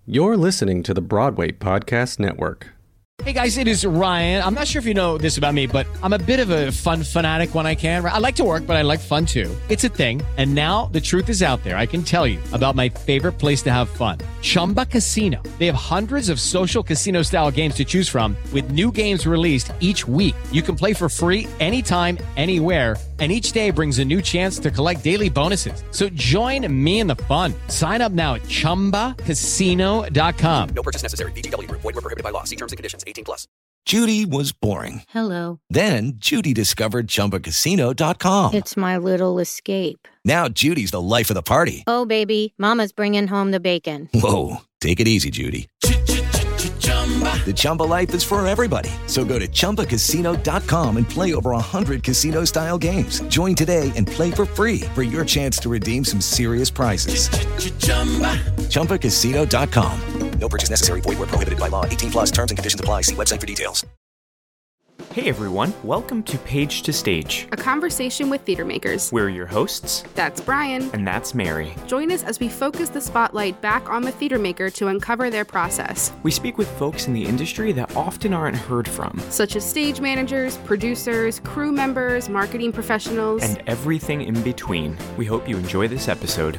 You're listening to the Broadway Podcast Network. Hey guys, it is Ryan. I'm not sure if you know this about me, but I'm a bit of a fun fanatic when I can. I like to work, but I like fun too. It's a thing. And now the truth is out there. I can tell you about my favorite place to have fun. Chumba Casino. They have hundreds of social casino style games to choose from with new games released each week. You can play for free anytime, anywhere. And each day brings a new chance to collect daily bonuses. So join me in the fun. Sign up now at ChumbaCasino.com. No purchase necessary. VGW Group. Void where prohibited by law. See terms and conditions. 18+. Judy was boring. Hello. Then Judy discovered ChumbaCasino.com. It's my little escape. Now Judy's the life of the party. Oh, baby, mama's bringing home the bacon. Whoa, take it easy, Judy. The Chumba life is for everybody. So go to ChumbaCasino.com and play over 100 casino-style games. Join today and play for free for your chance to redeem some serious prizes. ChumbaCasino.com. No purchase necessary. Void where prohibited by law. 18+. Terms and conditions apply. See website for details. Hey everyone, welcome to Page to Stage, a conversation with theater makers. We're your hosts. That's Brian. And that's Mary. Join us as we focus the spotlight back on the theater maker to uncover their process. We speak with folks in the industry that often aren't heard from, such as stage managers, producers, crew members, marketing professionals, and everything in between. We hope you enjoy this episode.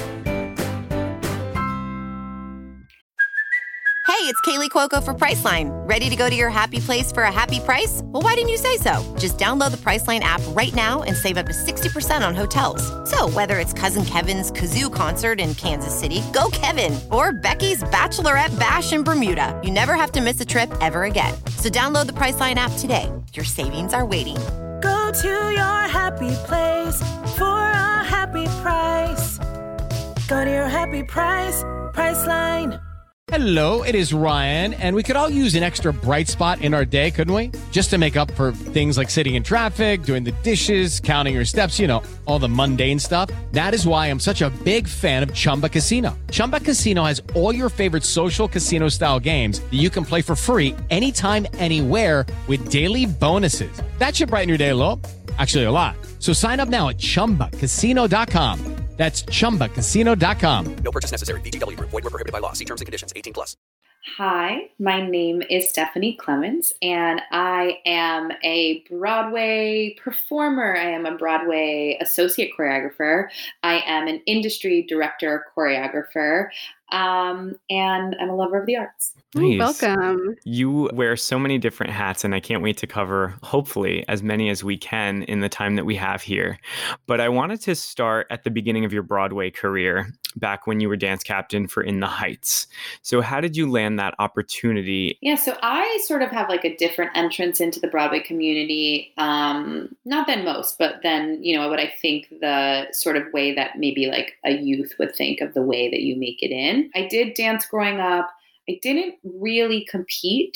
Hey, it's Kaylee Cuoco for Priceline. Ready to go to your happy place for a happy price? Well, why didn't you say so? Just download the Priceline app right now and save up to 60% on hotels. So whether it's Cousin Kevin's Kazoo Concert in Kansas City, go Kevin, or Becky's Bachelorette Bash in Bermuda, you never have to miss a trip ever again. So download the Priceline app today. Your savings are waiting. Go to your happy place for a happy price. Go to your happy price, Priceline. Hello, it is Ryan, and we could all use an extra bright spot in our day, couldn't we? Just to make up for things like sitting in traffic, doing the dishes, counting your steps, you know, all the mundane stuff. That is why I'm such a big fan of Chumba Casino. Chumba Casino has all your favorite social casino-style games that you can play for free anytime, anywhere with daily bonuses. That should brighten your day a little. Actually, a lot. So sign up now at ChumbaCasino.com. That's ChumbaCasino.com. No purchase necessary. VGW Group. Void where prohibited by law. See terms and conditions. 18+. Hi, my name is Stephanie Clemens, and I am a Broadway performer. I am a Broadway associate choreographer. I am an industry director choreographer, and I'm a lover of the arts. Nice. Welcome. You wear so many different hats, and I can't wait to cover, hopefully, as many as we can in the time that we have here. But I wanted to start at the beginning of your Broadway career, back when you were dance captain for In the Heights. So how did you land that opportunity? Yeah, so I sort of have like a different entrance into the Broadway community, not than most, but then, you know, what I think the sort of way that maybe like a youth would think of the way that you make it in. I did dance growing up. I didn't really compete.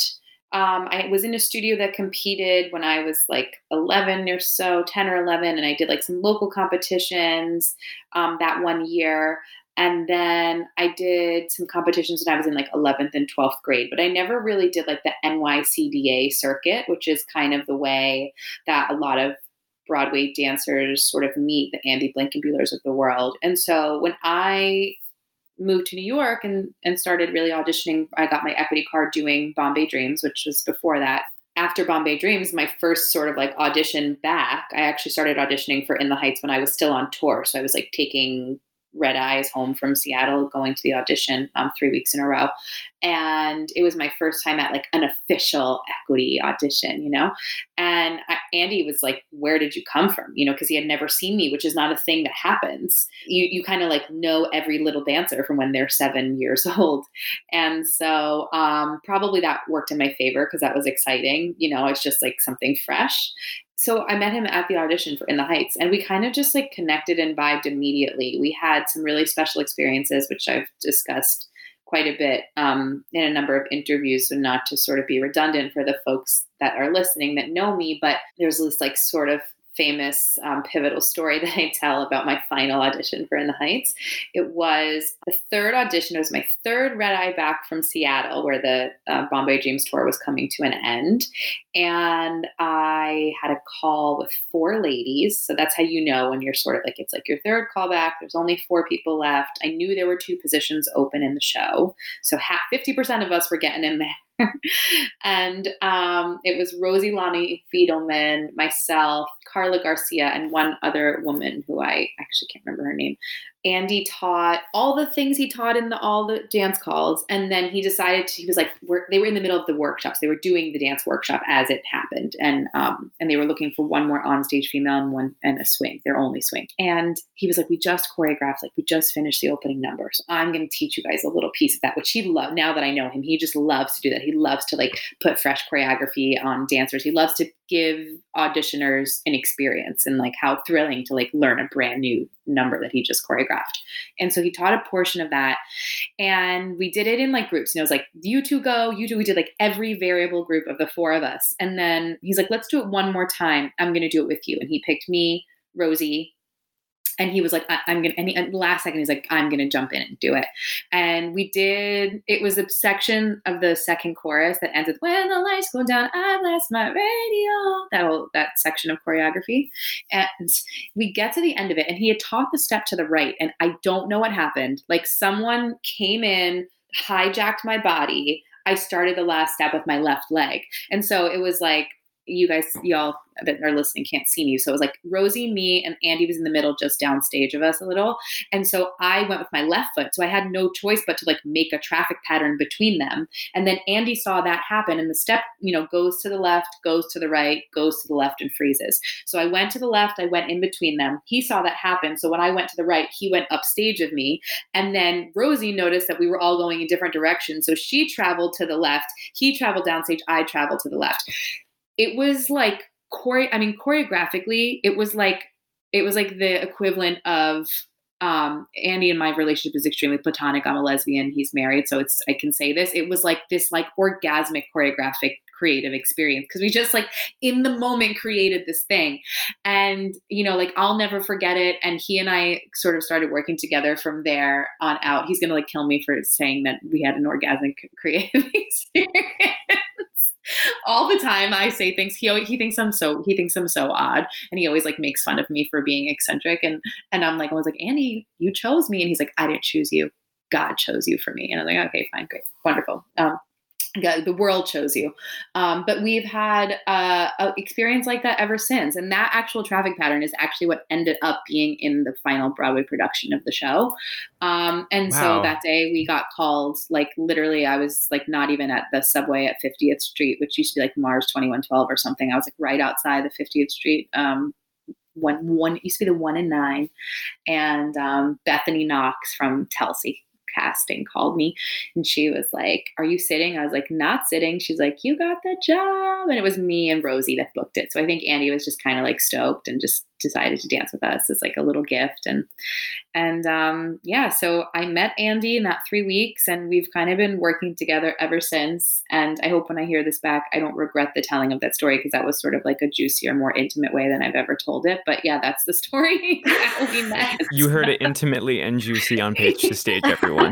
I was in a studio that competed when I was like 11 or so, 10 or 11, and I did like some local competitions that one year. And then I did some competitions when I was in like 11th and 12th grade, but I never really did like the NYCDA circuit, which is kind of the way that a lot of Broadway dancers sort of meet the Andy Blankenbuehlers of the world. And so when I moved to New York and started really auditioning, I got my equity card doing Bombay Dreams, which was before that. After Bombay Dreams, my first sort of like audition back, I actually started auditioning for In the Heights when I was still on tour. So I was like taking red eyes home from Seattle, going to the audition 3 weeks in a row. And it was my first time at like an official equity audition, you know? And Andy was like, where did you come from? You know, because he had never seen me, which is not a thing that happens. You kind of like know every little dancer from when they're 7 years old. And so probably that worked in my favor because that was exciting. You know, it's just like something fresh. So I met him at the audition for In the Heights, and we kind of just like connected and vibed immediately. We had some really special experiences, which I've discussed quite a bit in a number of interviews, so not to sort of be redundant for the folks that are listening that know me, but there's this like sort of famous pivotal story that I tell about my final audition for In the Heights. It was the third audition. It was my third red eye back from Seattle, where the Bombay Dreams tour was coming to an end. And I had a call with 4 ladies. So that's how you know when you're sort of like, it's like your third call back. There's only 4 people left. I knew there were 2 positions open in the show. So 50% of us were getting in there. And it was Rosie Lonnie Fiedelman, myself, Carla Garcia, and one other woman who I actually can't remember her name. Andy taught all the things he taught in all the dance calls. And then he decided he was like, they were in the middle of the workshops. They were doing the dance workshop as it happened. And they were looking for one more onstage female and a swing, their only swing. And he was like, we just choreographed, like we just finished the opening number. So I'm going to teach you guys a little piece of that, which he loved. Now that I know him, he just loves to do that. He loves to like put fresh choreography on dancers. He loves to give auditioners an experience and like how thrilling to like learn a brand new number that he just choreographed. And so he taught a portion of that, and we did it in like groups. You know, it was like, you 2 go, you 2. We did like every variable group of the 4 of us. And then he's like, let's do it one more time. I'm going to do it with you. And he picked me, Rosie, and he was like, I'm going to, and the last second, he's like, I'm going to jump in and do it. And we did, it was a section of the second chorus that ends with, when the lights go down, I blast my radio. That section of choreography. And we get to the end of it, and he had taught the step to the right. And I don't know what happened. Like someone came in, hijacked my body. I started the last step with my left leg. And so it was like, y'all that are listening can't see me. So it was like Rosie, me, and Andy was in the middle, just downstage of us a little. And so I went with my left foot. So I had no choice but to like make a traffic pattern between them. And then Andy saw that happen, and the step, goes to the left, goes to the right, goes to the left, and freezes. So I went to the left, I went in between them. He saw that happen. So when I went to the right, he went upstage of me. And then Rosie noticed that we were all going in different directions. So she traveled to the left, he traveled downstage, I traveled to the left. It was like choreographically, it was like the equivalent of Andy and my relationship is extremely platonic. I'm a lesbian. He's married, so I can say this. It was like this like orgasmic choreographic creative experience, because we just like in the moment created this thing. And like I'll never forget it. And he and I sort of started working together from there on out. He's gonna like kill me for saying that we had an orgasmic creative experience. All the time I say things, he thinks I'm so odd, and he always like makes fun of me for being eccentric, and I was like, Andy, you chose me. And he's like, I didn't choose you, God chose you for me. And I was like, okay, fine, great, wonderful. The world chose you. But we've had an experience like that ever since. And that actual traffic pattern is actually what ended up being in the final Broadway production of the show. And So that day we got called, like literally I was like not even at the subway at 50th Street, which used to be like Mars 2112 or something. I was like right outside the 50th Street. One used to be the 1 and 9. And Bethany Knox from Telsey Casting called me, and she was like, are you sitting? I was like, not sitting. She's like, you got the job. And it was me and Rosie that booked it. So I think Andy was just kind of like stoked and just decided to dance with us as like a little gift. So I met Andy in that 3 weeks, and we've kind of been working together ever since. And I hope when I hear this back, I don't regret the telling of that story, because that was sort of like a juicier, more intimate way than I've ever told it. But yeah, that's the story. How we met. You heard it intimately and juicy on Page to Stage, everyone.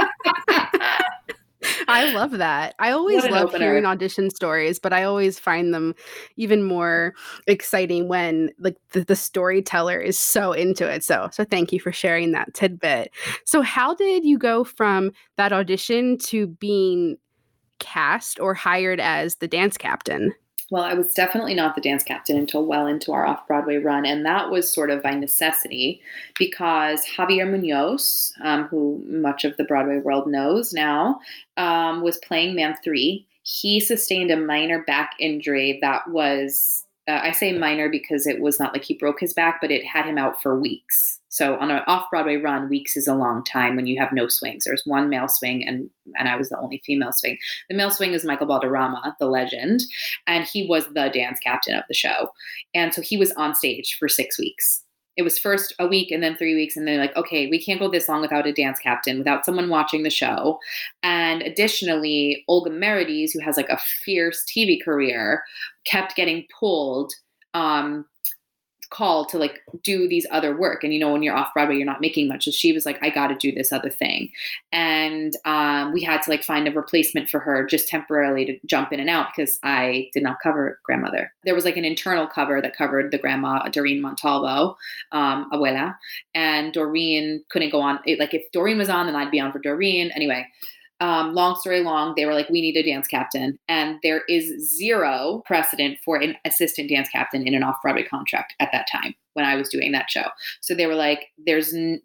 I love that. I always love hearing audition stories, but I always find them even more exciting when like the storyteller is so into it. So thank you for sharing that tidbit. So how did you go from that audition to being cast or hired as the dance captain? Well, I was definitely not the dance captain until well into our off-Broadway run. And that was sort of by necessity, because Javier Munoz, who much of the Broadway world knows now, was playing Man 3. He sustained a minor back injury that was, I say minor because it was not like he broke his back, but it had him out for weeks. So on an off-Broadway run, weeks is a long time when you have no swings. There's one male swing, and I was the only female swing. The male swing is Michael Valderrama, the legend, and he was the dance captain of the show. And so he was on stage for 6 weeks. It was first a week and then 3 weeks, and then like, okay, we can't go this long without a dance captain, without someone watching the show. And additionally, Olga Merides, who has like a fierce TV career, kept getting pulled called to like do these other work. And, you know, when you're off Broadway, you're not making much. So she was like, I got to do this other thing. And we had to like find a replacement for her just temporarily to jump in and out because I did not cover grandmother. There was like an internal cover that covered the grandma, Doreen Montalvo, abuela. And Doreen couldn't go on. Like if Doreen was on, then I'd be on for Doreen. Anyway, long story long, they were like, we need a dance captain. And there is zero precedent for an assistant dance captain in an off-Broadway contract at that time when I was doing that show. So they were like, there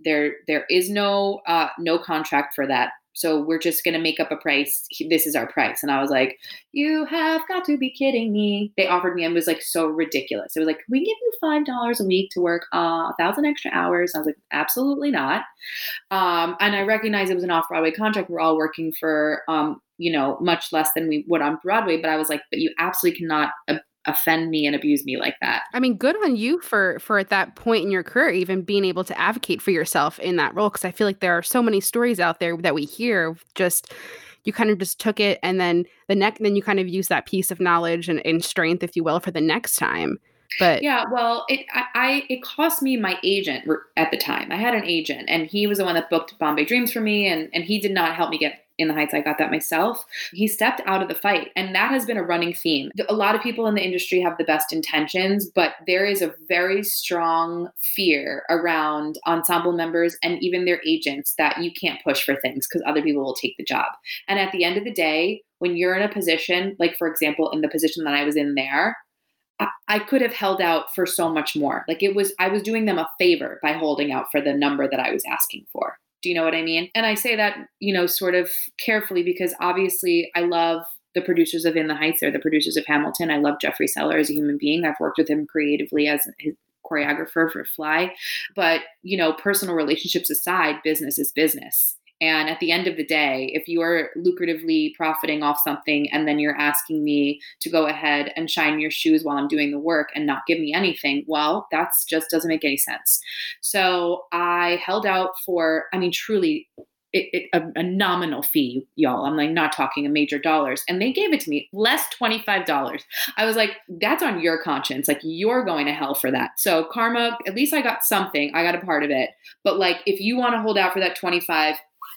is no contract for that. So we're just going to make up a price. This is our price. And I was like, you have got to be kidding me. They offered me, and it was like so ridiculous. It was like, can we give you $5 a week to work 1,000 extra hours? I was like, absolutely not. And I recognized it was an off-Broadway contract. We're all working for, much less than we would on Broadway. But I was like, but you absolutely cannot offend me and abuse me like that. I mean, good on you for at that point in your career, even being able to advocate for yourself in that role. Because I feel like there are so many stories out there that we hear, just you kind of just took it, and then then you kind of use that piece of knowledge and strength, if you will, for the next time. But yeah, well, it cost me my agent at the time. I had an agent, and he was the one that booked Bombay Dreams for me, and he did not help me get In the Heights. I got that myself. He stepped out of the fight, and that has been a running theme. A lot of people in the industry have the best intentions, but there is a very strong fear around ensemble members and even their agents that you can't push for things because other people will take the job. And at the end of the day, when you're in a position, like for example, in the position that I was in there, I could have held out for so much more. Like I was doing them a favor by holding out for the number that I was asking for. Do you know what I mean? And I say that, sort of carefully because obviously I love the producers of In the Heights. They're the producers of Hamilton. I love Jeffrey Seller as a human being. I've worked with him creatively as his choreographer for Fly. But, personal relationships aside, business is business. And at the end of the day, if you are lucratively profiting off something and then you're asking me to go ahead and shine your shoes while I'm doing the work and not give me anything, well, that's just doesn't make any sense. So I held out for, truly a nominal fee, y'all. I'm like not talking a major dollars. And they gave it to me less $25. I was like, that's on your conscience. Like you're going to hell for that. So karma, at least I got something. I got a part of it. But like, if you want to hold out for that 25,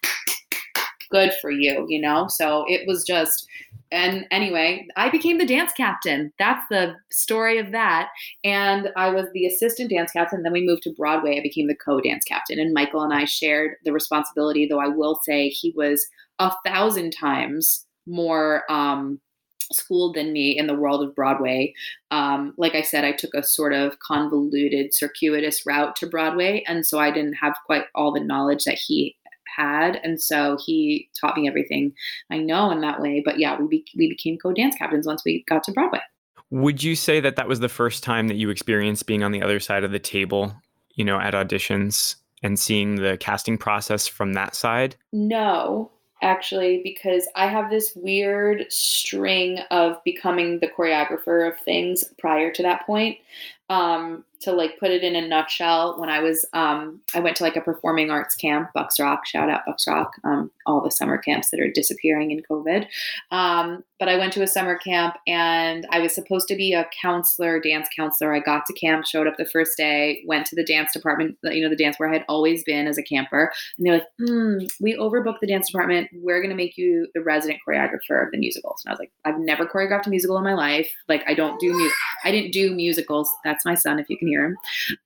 good for you, So it was just, and anyway, I became the dance captain. That's the story of that. And I was the assistant dance captain. Then we moved to Broadway. I became the co-dance captain. And Michael and I shared the responsibility, though I will say he was 1,000 times more schooled than me in the world of Broadway. Like I said, I took a sort of convoluted, circuitous route to Broadway. And so I didn't have quite all the knowledge that he had. And so he taught me everything I know in that way. But yeah, we became co-dance captains once we got to Broadway. Would you say that was the first time that you experienced being on the other side of the table, at auditions and seeing the casting process from that side? No, actually, because I have this weird string of becoming the choreographer of things prior to that point. To like put it in a nutshell, when I was, I went to like a performing arts camp, Bucks Rock, shout out Bucks Rock, all the summer camps that are disappearing in COVID. But I went to a summer camp and I was supposed to be a counselor, dance counselor. I got to camp, showed up the first day, went to the dance department, the dance where I had always been as a camper. And they're like, we overbooked the dance department. We're going to make you the resident choreographer of the musicals. And I was like, I've never choreographed a musical in my life. Like I didn't do musicals. That's my son, if you can hear him.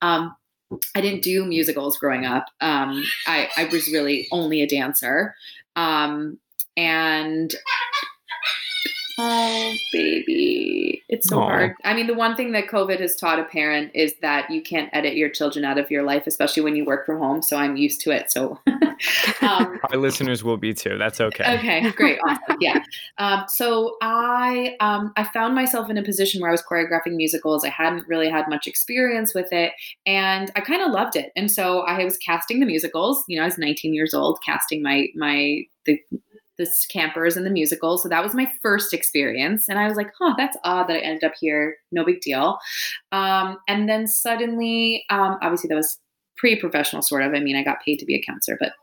I didn't do musicals growing up. I was really only a dancer. And oh, baby, it's so hard. The one thing that COVID has taught a parent is that you can't edit your children out of your life, especially when you work from home. So I'm used to it. So our listeners will be too. That's okay. Okay, great. Awesome. Yeah. So I found myself in a position where I was choreographing musicals. I hadn't really had much experience with it and I kind of loved it. And so I was casting the musicals, I was 19 years old, casting the campers and the musicals. So that was my first experience. And I was like, that's odd that I ended up here. No big deal. And then suddenly, obviously that was pre-professional sort of. I mean, I got paid to be a counselor, but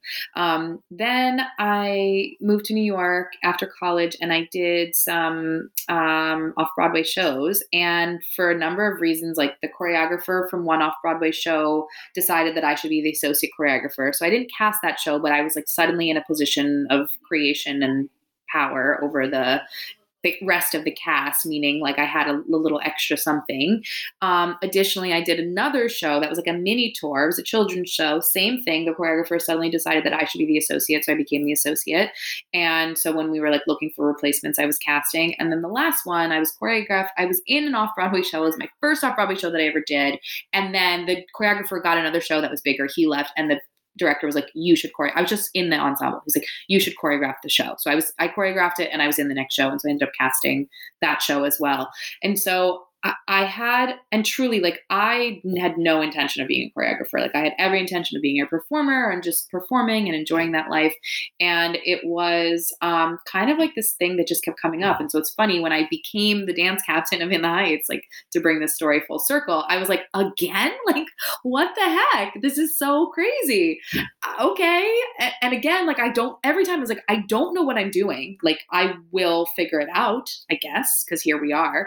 then I moved to New York after college, and I did some off-Broadway shows. And for a number of reasons, like the choreographer from one off-Broadway show decided that I should be the associate choreographer. So I didn't cast that show, but I was like suddenly in a position of creation and power over the rest of the cast, meaning like I had a little extra something. Additionally, I did another show that was like a mini tour. It was a children's show. Same thing. The choreographer suddenly decided that I should be the associate. So I became the associate. And so when we were like looking for replacements, I was casting. And then the last one, I was choreographed. I was in an off-Broadway show. It was my first off-Broadway show that I ever did. And then the choreographer got another show that was bigger. He left, and the director was like, you should choreograph. I was just in the ensemble. He was like, you should choreograph the show. So I choreographed it, and I was in the next show. And so I ended up casting that show as well. And so I had, and truly, like, I had no intention of being a choreographer. Like, I had every intention of being a performer and just performing and enjoying that life. And it was kind of like this thing that just kept coming up. And so it's funny, when I became the dance captain of In the Heights, like, to bring this story full circle, I was like, again? Like, what the heck? This is so crazy. Okay. And again, like, every time I was like, I don't know what I'm doing. Like, I will figure it out, I guess, because here we are.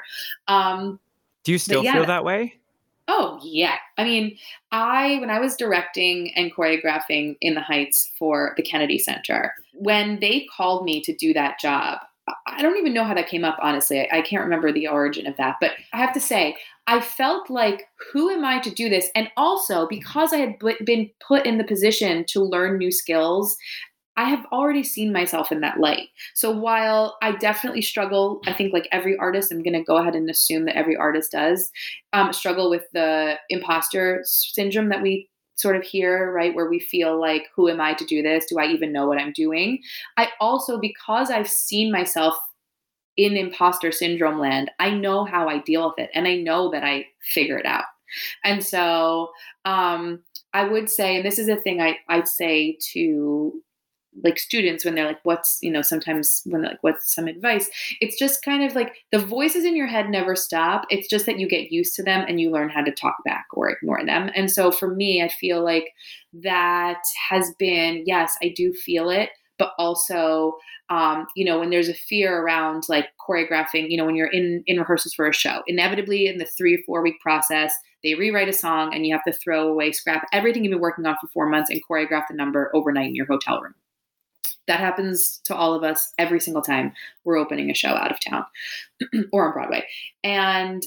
Do you still feel that way? Oh, yeah. I mean, when I was directing and choreographing In the Heights for the Kennedy Center, when they called me to do that job, I don't even know how that came up, honestly. I can't remember the origin of that. But I have to say, I felt like, who am I to do this? And also, because I had been put in the position to learn new skills, I have already seen myself in that light. So while I definitely struggle, I think like every artist, I'm going to go ahead and assume that every artist does struggle with the imposter syndrome that we sort of hear, right? Where we feel like, who am I to do this? Do I even know what I'm doing? I also, because I've seen myself in imposter syndrome land, I know how I deal with it. And I know that I figure it out. And so I would say, and this is a thing I'd say to like students when they're like, sometimes when they're like, what's some advice? It's just kind of like the voices in your head never stop. It's just that you get used to them and you learn how to talk back or ignore them. And so for me, I feel like that has been, yes, I do feel it, but also, when there's a fear around like choreographing, when you're in rehearsals for a show, inevitably in the 3 or 4 week process, they rewrite a song and you have to throw away, scrap everything you've been working on for 4 months and choreograph the number overnight in your hotel room. That happens to all of us every single time we're opening a show out of town or on Broadway. And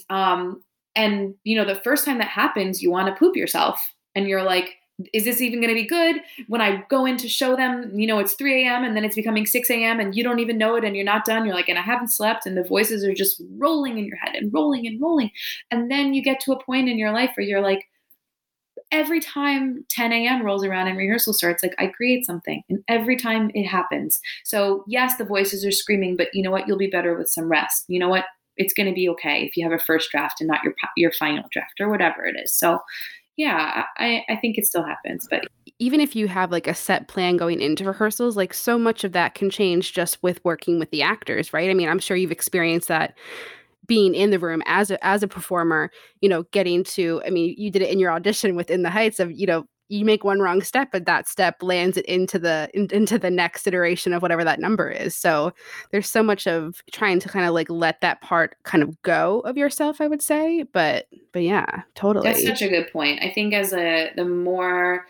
the first time that happens, you want to poop yourself and you're like, is this even going to be good? When I go in to show them, it's 3 a.m. and then it's becoming 6 a.m. and you don't even know it and you're not done. You're like, and I haven't slept, and the voices are just rolling in your head and rolling and rolling. And then you get to a point in your life where you're like, every time 10 a.m. rolls around and rehearsal starts, like, I create something, and every time it happens. So yes, the voices are screaming, but you know what? You'll be better with some rest. You know what? It's going to be okay if you have a first draft and not your final draft or whatever it is. So yeah, I think it still happens. But even if you have like a set plan going into rehearsals, like so much of that can change just with working with the actors, right? I mean, I'm sure you've experienced that being in the room as a performer, getting to, I mean, you did it in your audition with In the Heights of, you make one wrong step, but that step lands it into the next iteration of whatever that number is. So there's so much of trying to kind of like let that part kind of go of yourself, I would say. But yeah, totally. That's such a good point. I think the more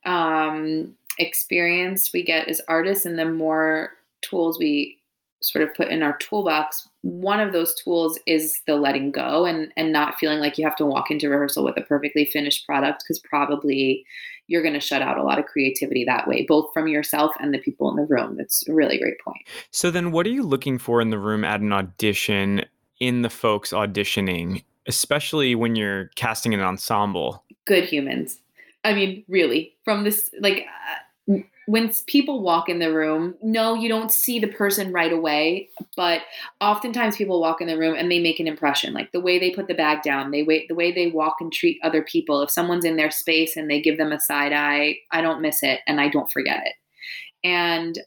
experienced we get as artists and the more tools we sort of put in our toolbox, one of those tools is the letting go and not feeling like you have to walk into rehearsal with a perfectly finished product, because probably you're going to shut out a lot of creativity that way, both from yourself and the people in the room. That's a really great point. So then what are you looking for in the room at an audition, in the folks auditioning, especially when you're casting an ensemble? Good humans. I mean, really, from this, like, when people walk in the room, no, you don't see the person right away, but oftentimes people walk in the room and they make an impression, like the way they put the bag down, the way they walk and treat other people. If someone's in their space and they give them a side eye, I don't miss it and I don't forget it. And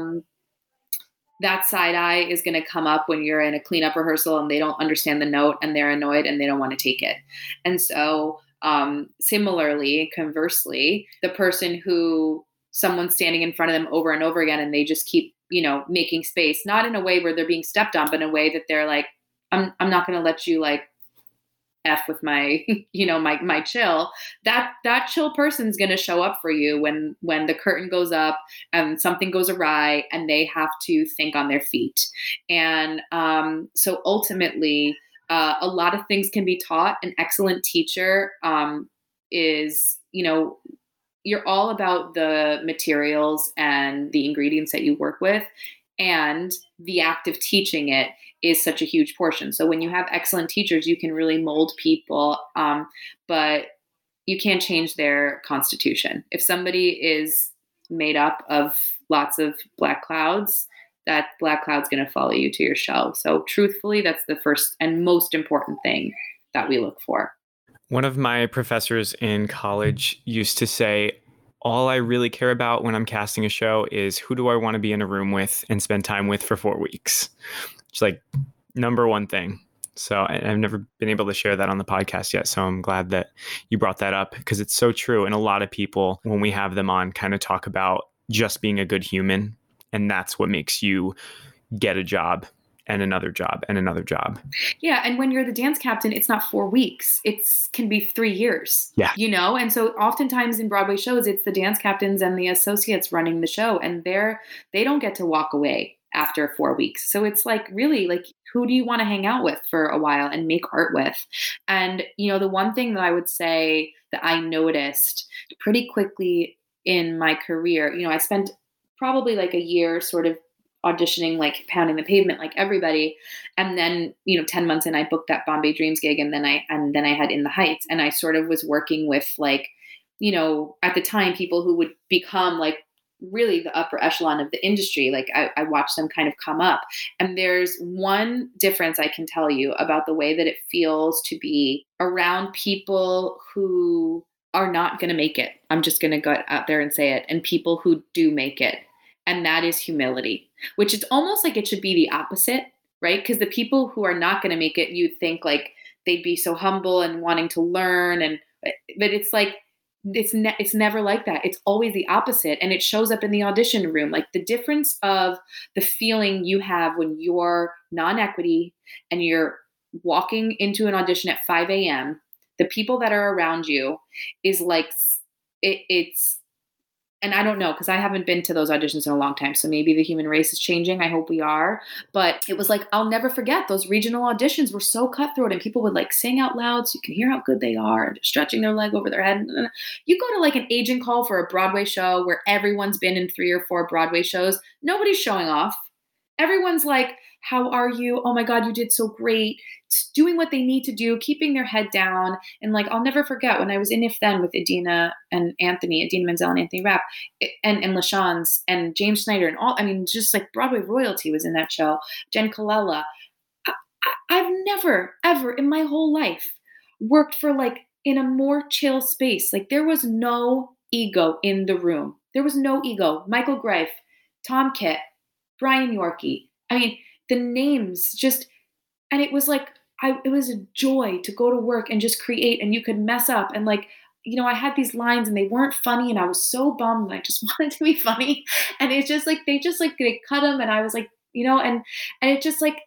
that side eye is going to come up when you're in a cleanup rehearsal and they don't understand the note and they're annoyed and they don't want to take it. And so Similarly, conversely, the person who someone's standing in front of them over and over again and they just keep, making space, not in a way where they're being stepped on, but in a way that they're like, I'm not going to let you like F with my, my chill. That chill person's going to show up for you when the curtain goes up and something goes awry and they have to think on their feet. And so ultimately, a lot of things can be taught. An excellent teacher is, you're all about the materials and the ingredients that you work with, and the act of teaching it is such a huge portion. So when you have excellent teachers, you can really mold people, but you can't change their constitution. If somebody is made up of lots of black clouds, that black cloud's going to follow you to your show. So truthfully, that's the first and most important thing that we look for. One of my professors in college used to say, all I really care about when I'm casting a show is who do I want to be in a room with and spend time with for 4 weeks. It's like number one thing. So I've never been able to share that on the podcast yet. So I'm glad that you brought that up because it's so true. And a lot of people, when we have them on, kind of talk about just being a good human. And that's what makes you get a job and another job and another job. Yeah. And when you're the dance captain, it's not 4 weeks. It can be 3 years. Yeah. And so oftentimes in Broadway shows, it's the dance captains and the associates running the show, and they don't get to walk away after 4 weeks. So it's like, really, like, who do you want to hang out with for a while and make art with? And, the one thing that I would say that I noticed pretty quickly in my career, I spent probably like a year sort of auditioning, like pounding the pavement like everybody. And then, 10 months in, I booked that Bombay Dreams gig. And then I had In the Heights, and I sort of was working with like, at the time, people who would become like really the upper echelon of the industry. Like I watched them kind of come up. And there's one difference I can tell you about the way that it feels to be around people who are not going to make it. I'm just going to go out there and say it. And people who do make it. And that is humility, which it's almost like it should be the opposite, right? Because the people who are not going to make it, you'd think like they'd be so humble and wanting to learn. But it's like, it's never like that. It's always the opposite. And it shows up in the audition room. Like the difference of the feeling you have when you're non-equity and you're walking into an audition at 5 a.m., the people that are around you is like, it's, and I don't know, because I haven't been to those auditions in a long time. So maybe the human race is changing. I hope we are. But it was like, I'll never forget those regional auditions were so cutthroat, and people would like sing out loud so you can hear how good they are, and stretching their leg over their head. You go to like an agent call for a Broadway show where everyone's been in 3 or 4 Broadway shows. Nobody's showing off. Everyone's like, how are you? Oh my God, you did so great. Doing what they need to do, keeping their head down. And like, I'll never forget when I was in If Then with Idina Menzel and Anthony Rapp and LaShawns and James Schneider and all, just like Broadway royalty was in that show. Jen Colella. I've never, ever in my whole life worked for like in a more chill space. Like there was no ego in the room. There was no ego. Michael Greif, Tom Kitt, Brian Yorkie. The names just, and it was like, it was a joy to go to work and just create, and you could mess up. And like, I had these lines and they weren't funny, and I was so bummed, and I just wanted to be funny. And it's just like, they cut them. And I was like, and it just like,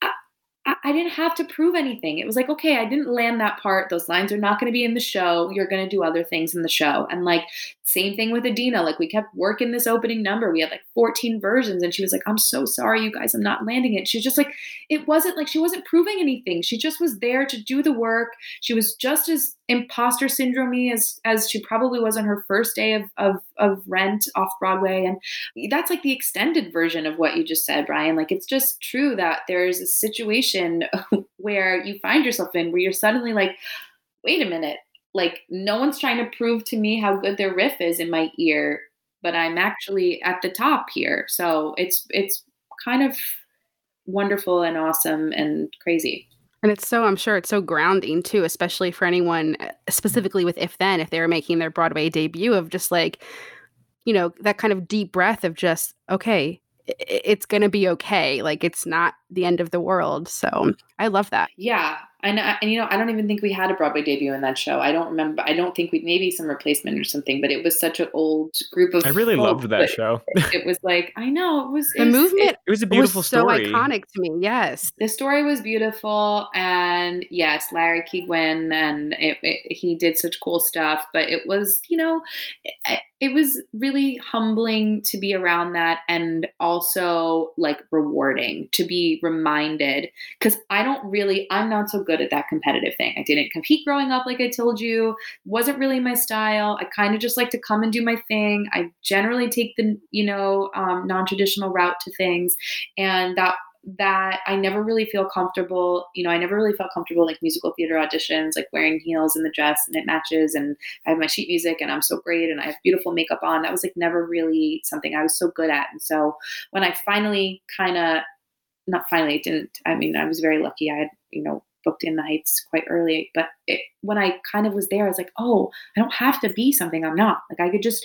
I didn't have to prove anything. It was like, okay, I didn't land that part. Those lines are not going to be in the show. You're going to do other things in the show. And like, same thing with Idina. Like we kept working this opening number. We had like 14 versions, and she was like, I'm so sorry, you guys, I'm not landing it. She's just like, it wasn't like she wasn't proving anything. She just was there to do the work. She was just as imposter syndrome-y as she probably was on her first day of Rent off Broadway. And that's like the extended version of what you just said, Brian. Like, it's just true that there's a situation where you find yourself in where you're suddenly like, wait a minute, like no one's trying to prove to me how good their riff is in my ear, but I'm actually at the top here. So it's kind of wonderful and awesome and crazy. And I'm sure it's so grounding too, especially for anyone specifically with If Then, if they were making their Broadway debut, of just like, that kind of deep breath of just, okay, it's going to be okay. Like it's not the end of the world. So I love that. Yeah. And I don't even think we had a Broadway debut in that show. I don't remember. I don't think maybe some replacement or something, but it was such an old group of I really loved that show. It was like, I know, the movement. It was a beautiful story. So iconic to me. Yes. The story was beautiful. And yes, Larry Keigwin, and he did such cool stuff, but it was, it was really humbling to be around that, and also like rewarding to be reminded, because I'm not so good at that competitive thing. I didn't compete growing up, like I told you, wasn't really my style. I kind of just like to come and do my thing. I generally take the, non-traditional route to things, and that I never really feel comfortable. I never really felt comfortable like musical theater auditions, like wearing heels and the dress and it matches, and I have my sheet music and I'm so great and I have beautiful makeup on. That was like never really something I was so good at. And so when I finally I was very lucky. I had, booked In the Heights quite early, but when I kind of was there, I was like, oh, I don't have to be something I'm not. Like I could just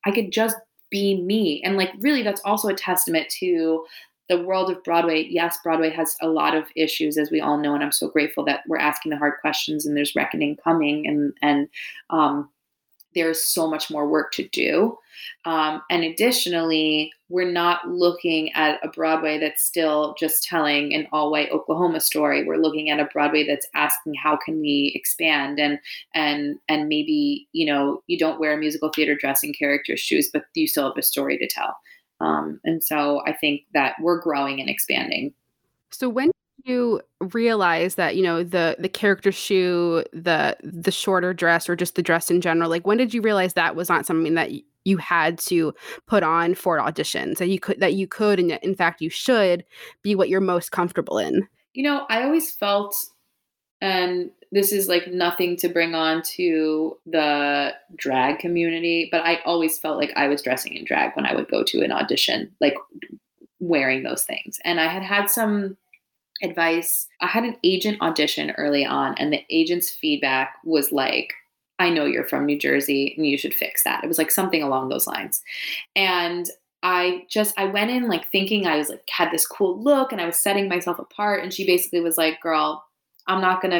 be me. And like, really, that's also a testament to the world of Broadway. Yes, Broadway has a lot of issues, as we all know, and I'm so grateful that we're asking the hard questions and there's reckoning coming, and there's so much more work to do. And additionally, we're not looking at a Broadway that's still just telling an all-white Oklahoma story. We're looking at a Broadway that's asking, how can we expand? And maybe, you don't wear a musical theater dress and character shoes, but you still have a story to tell. And so I think that we're growing and expanding. So when did you realize that, the character shoe, the shorter dress, or just the dress in general, like when did you realize that was not something that you had to put on for auditions, that you could, and in fact you should be what you're most comfortable in? I always felt, and this is like nothing to bring on to the drag community, but I always felt like I was dressing in drag when I would go to an audition, like wearing those things. And I had some advice. I had an agent audition early on, and the agent's feedback was like, I know you're from New Jersey and you should fix that. It was like something along those lines. And I went in like thinking I was like, had this cool look and I was setting myself apart. And she basically was like, girl, I'm not going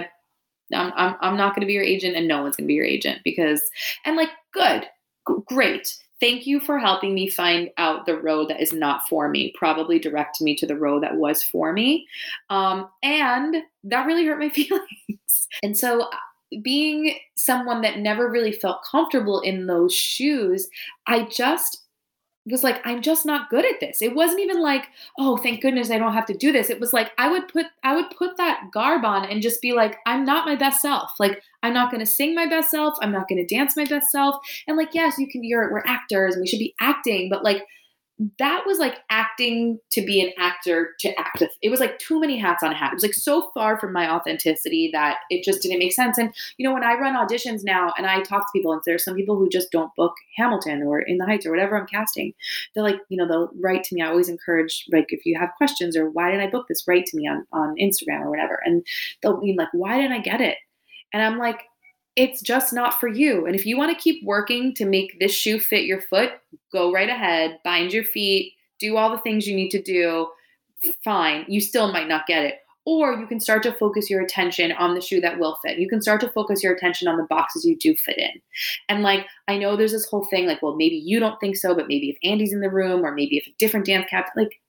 to be your agent, and no one's going to be your agent, and like, great. Thank you for helping me find out the road that is not for me, probably direct me to the road that was for me. And that really hurt my feelings. And so being someone that never really felt comfortable in those shoes, I just was like, I'm just not good at this. It wasn't even like, oh, thank goodness I don't have to do this. It was like, I would put that garb on and just be like, I'm not my best self. Like, I'm not going to sing my best self. I'm not going to dance my best self. And like, yes, we're actors and we should be acting, but like, that was like acting to be an actor to act. It was like too many hats on a hat. It was like so far from my authenticity that it just didn't make sense. And, when I run auditions now and I talk to people, and there's some people who just don't book Hamilton or In the Heights or whatever I'm casting, they're like, they'll write to me. I always encourage, like, if you have questions or why didn't I book this, write to me on Instagram or whatever. And they'll be like, why didn't I get it? And I'm like, it's just not for you. And if you want to keep working to make this shoe fit your foot, go right ahead, bind your feet, do all the things you need to do. Fine. You still might not get it. Or you can start to focus your attention on the shoe that will fit. You can start to focus your attention on the boxes you do fit in. And like, I know there's this whole thing like, well, maybe you don't think so, but maybe if Andy's in the room, or maybe if a different dance captain, like,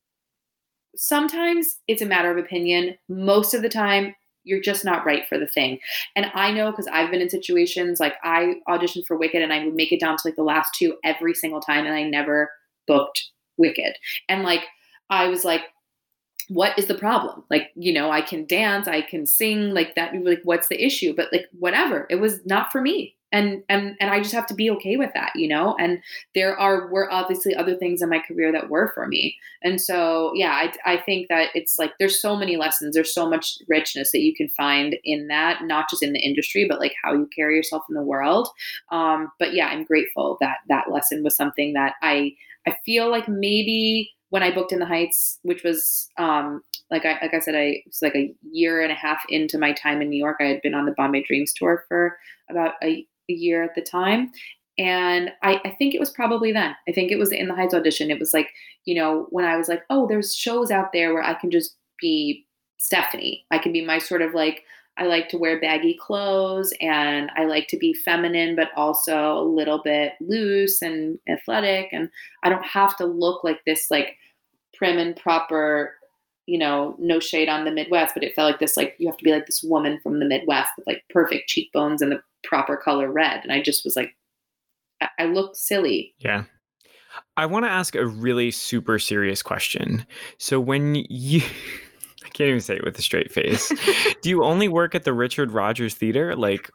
sometimes it's a matter of opinion. Most of the time, you're just not right for the thing. And I know, because I've been in situations like I auditioned for Wicked and I would make it down to like the last two every single time, and I never booked Wicked. And like, I was like, what is the problem? Like, I can dance, I can sing, like that, like, what's the issue? But like, whatever, it was not for me. And I just have to be okay with that, and were obviously other things in my career that were for me. And so, yeah, I think that it's like, there's so many lessons, there's so much richness that you can find in that, not just in the industry, but like how you carry yourself in the world. But yeah, I'm grateful that that lesson was something that I feel like maybe when I booked In the Heights, which was, like I said, it was like a year and a half into my time in New York. I had been on the Bombay Dreams tour for about a year at the time. And I think it was probably then. I think it was the In the Heights audition. It was like, when I was like, oh, there's shows out there where I can just be Stephanie. I can be my sort of like I like to wear baggy clothes, and I like to be feminine, but also a little bit loose and athletic. And I don't have to look like this, like prim and proper, you know, no shade on the Midwest, but it felt like this, like you have to be like this woman from the Midwest with like perfect cheekbones and the proper color red. And I just was like, I look silly. Yeah. I want to ask a really super serious question. So when you, I can't even say it with a straight face. Do you only work at the Richard Rogers Theater? Like,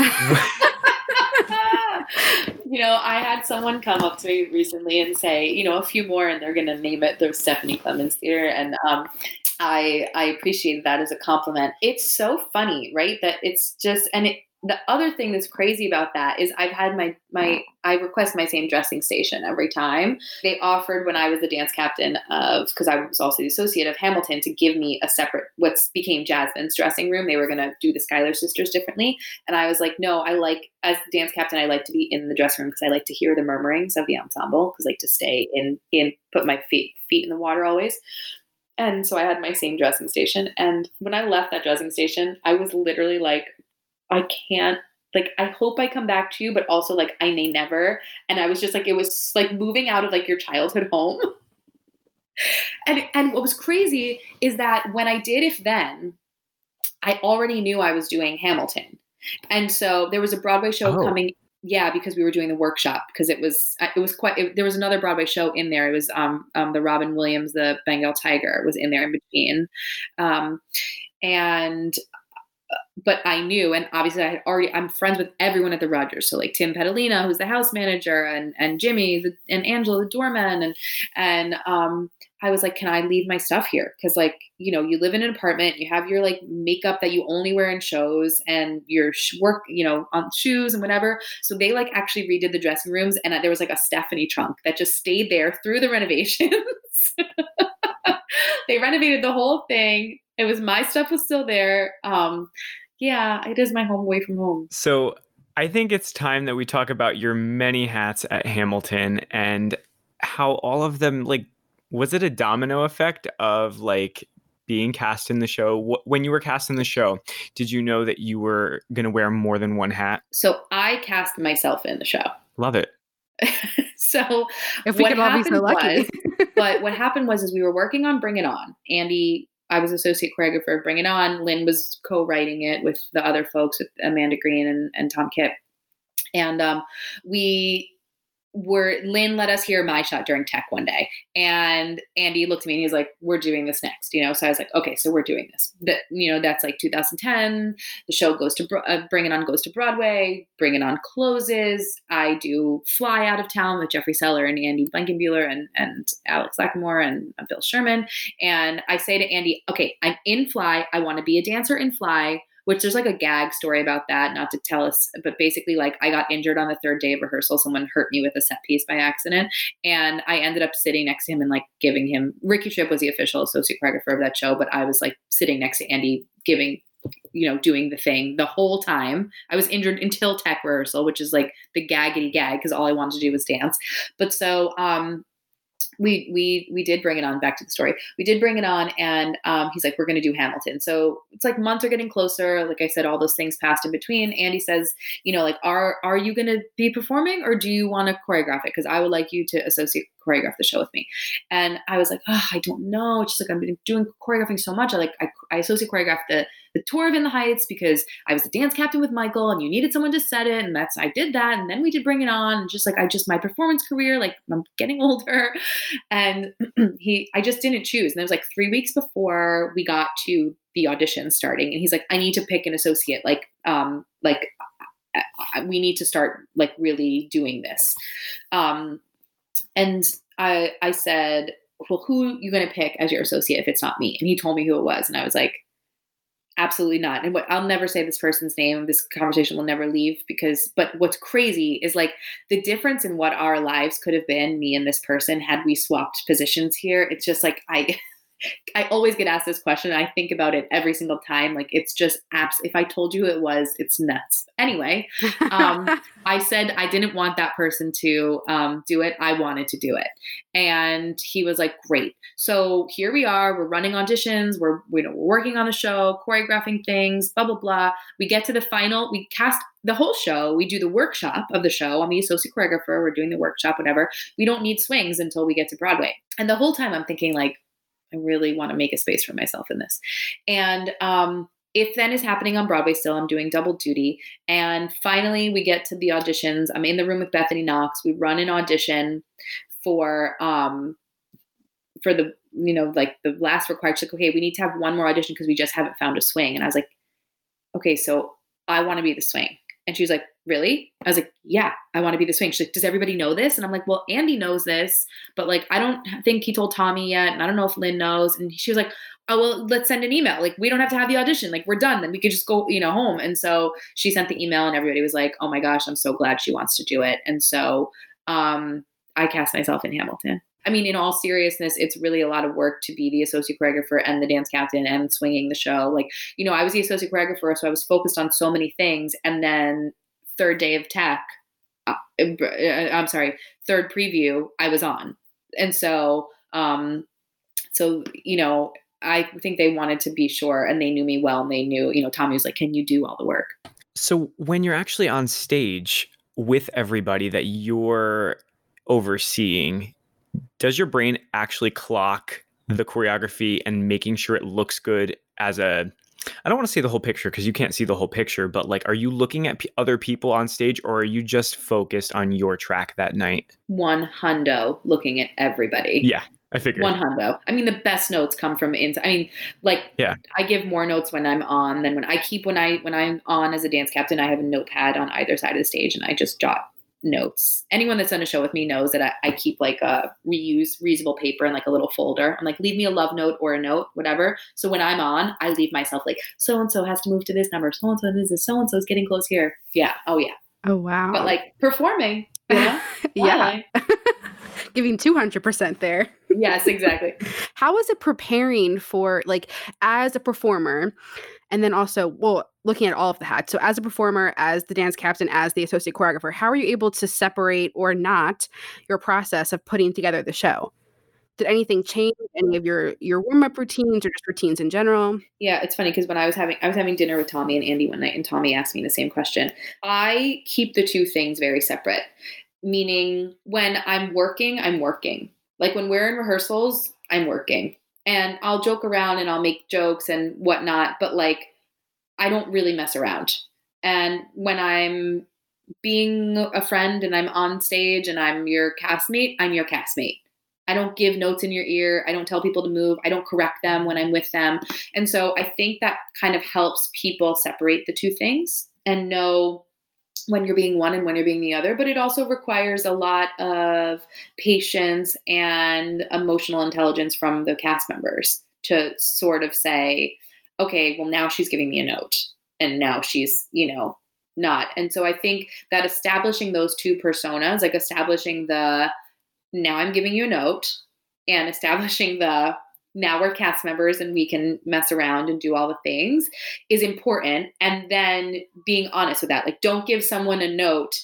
you know, I had someone come up to me recently and say, you know, a few more, and they're going to name it the Stephanie Clemons Theater. And I appreciated that as a compliment. It's so funny, right? That it's just, and the other thing that's crazy about that is I've had I request my same dressing station every time. They offered, when I was the dance captain because I was also the associate of Hamilton, to give me a separate, what became Jasmine's dressing room. They were going to do the Schuyler sisters differently. And I was like, no, as dance captain, I like to be in the dressing room because I like to hear the murmurings of the ensemble, because I like to stay in put my feet in the water always. And so I had my same dressing station. And when I left that dressing station, I was literally like, I can't, like, I hope I come back to you, but also like, I may never. And I was just like, it was like moving out of like your childhood home. And what was crazy is that when I did If Then, I already knew I was doing Hamilton. And so there was a Broadway show coming. Yeah, because we were doing the workshop, because there was another Broadway show in there. It was the Robin Williams, the Bengal Tiger was in there in between. But I knew, and obviously I'm friends with everyone at the Rogers. So like Tim Petalina, who's the house manager, and Jimmy and Angela, the doorman. And I was like, can I leave my stuff here? Cause like, you know, you live in an apartment, you have your like makeup that you only wear in shows, and your work, you know, on shoes and whatever. So they like actually redid the dressing rooms, and there was like a Stephanie trunk that just stayed there through the renovations. They renovated the whole thing. It was, my stuff was still there. Yeah, it is my home away from home. So I think it's time that we talk about your many hats at Hamilton and how all of them, like, was it a domino effect of like being cast in the show? When you were cast in the show, did you know that you were going to wear more than one hat? So I cast myself in the show. Love it. So if we could all be so lucky. But what happened was we were working on Bring It On. Andy, I was associate choreographer of Bring It On. Lynn was co-writing it with the other folks, with Amanda Green and Tom Kipp. And Lynn let us hear my shot during tech one day, and Andy looked at me and he was like, we're doing this next, you know? So I was like, okay, so we're doing this. You know, that's like 2010. The show goes to Bring It On goes to Broadway. Bring It On closes. I do Fly out of town with Jeffrey Seller and Andy Blankenbuehler and Alex Lacamoire and Bill Sherman. And I say to Andy, okay, I'm in Fly. I want to be a dancer in Fly. Which there's like a gag story about that, not to tell us, but basically like I got injured on the third day of rehearsal. Someone hurt me with a set piece by accident. And I ended up sitting next to him and like giving him, Ricky Tripp was the official associate choreographer of that show, but I was like sitting next to Andy giving, you know, doing the thing the whole time. I was injured until tech rehearsal, which is like the gaggity gag because all I wanted to do was dance. But so, we did Bring It On, back to the story. We did Bring It On, and he's like, we're going to do Hamilton. So it's like months are getting closer. Like I said, all those things passed in between. Andy says, you know, like, are you going to be performing, or do you want to choreograph it? Because I would like you to associate choreograph the show with me. And I was like, I don't know. It's just like, I've been doing choreographing so much. I associate choreographed the tour of In the Heights because I was the dance captain with Michael and you needed someone to set it. And I did that. And then we did Bring It On. And just like, my performance career, like I'm getting older. And I just didn't choose. And it was like 3 weeks before we got to the audition starting. And he's like, I need to pick an associate. We need to start like really doing this. And I said, well, who are you going to pick as your associate if it's not me? And he told me who it was. And I was like, absolutely not. And I'll never say this person's name. This conversation will never leave but what's crazy is like the difference in what our lives could have been, me and this person, had we swapped positions here. It's just like, I always get asked this question. And I think about it every single time. Like, it's just if I told you it's nuts. Anyway, I said I didn't want that person to do it. I wanted to do it. And he was like, great. So here we are. We're running auditions. We're working on the show, choreographing things, blah, blah, blah. We get to the final. We cast the whole show. We do the workshop of the show. I'm the associate choreographer. We're doing the workshop, whatever. We don't need swings until we get to Broadway. And the whole time I'm thinking, like, I really want to make a space for myself in this. And it then is happening on Broadway still. I'm doing double duty. And finally we get to the auditions. I'm in the room with Bethany Knox. We run an audition for the, like the last required. She's like, okay, we need to have one more audition because we just haven't found a swing. And I was like, okay, so I want to be the swing. And she was like, really? I was like, yeah, I want to be the swing. She's like, does everybody know this? And I'm like, well, Andy knows this, but like, I don't think he told Tommy yet. And I don't know if Lynn knows. And she was like, oh, well, let's send an email. Like, we don't have to have the audition. Like, we're done. Then we could just go, home. And so she sent the email and everybody was like, oh my gosh, I'm so glad she wants to do it. And so I cast myself in Hamilton. I mean, in all seriousness, it's really a lot of work to be the associate choreographer and the dance captain and swinging the show. Like, I was the associate choreographer, so I was focused on so many things. And then third preview, I was on. And so, I think they wanted to be sure, and they knew me well, and they knew, Tommy was like, can you do all the work? So when you're actually on stage with everybody that you're overseeing, does your brain actually clock the choreography and making sure it looks good as I don't want to say the whole picture because you can't see the whole picture, but like, are you looking at other people on stage, or are you just focused on your track that night? 100 looking at everybody. Yeah, I figured. 100. I mean, the best notes come from inside. I mean, like, yeah. I give more notes when I'm on than when I'm on as a dance captain. I have a notepad on either side of the stage, and I just jot notes. Anyone that's done a show with me knows that I keep like a reusable paper and like a little folder. I'm like, leave me a love note or a note, whatever. So when I'm on, I leave myself like, so-and-so has to move to this number. So-and-so is this. So-and-so is getting close here. Yeah. Oh yeah. Oh wow. But like performing, yeah. Giving 200% there. Yes, exactly. How is it preparing for, like, as a performer, and then also, well, looking at all of the hats. So as a performer, as the dance captain, as the associate choreographer, how are you able to separate or not your process of putting together the show? Did anything change? Any of your warm-up routines or just routines in general? Yeah, it's funny because when I was having dinner with Tommy and Andy one night, and Tommy asked me the same question. I keep the two things very separate. Meaning when I'm working, I'm working. Like when we're in rehearsals, I'm working. And I'll joke around and I'll make jokes and whatnot, but like I don't really mess around. And when I'm being a friend and I'm on stage and I'm your castmate, I'm your castmate. I don't give notes in your ear. I don't tell people to move. I don't correct them when I'm with them. And so I think that kind of helps people separate the two things and know when you're being one and when you're being the other. But it also requires a lot of patience and emotional intelligence from the cast members to sort of say, okay, well, now she's giving me a note and now she's, not. And so I think that establishing those two personas, like establishing the now I'm giving you a note and establishing the now we're cast members and we can mess around and do all the things is important. And then being honest with that, like don't give someone a note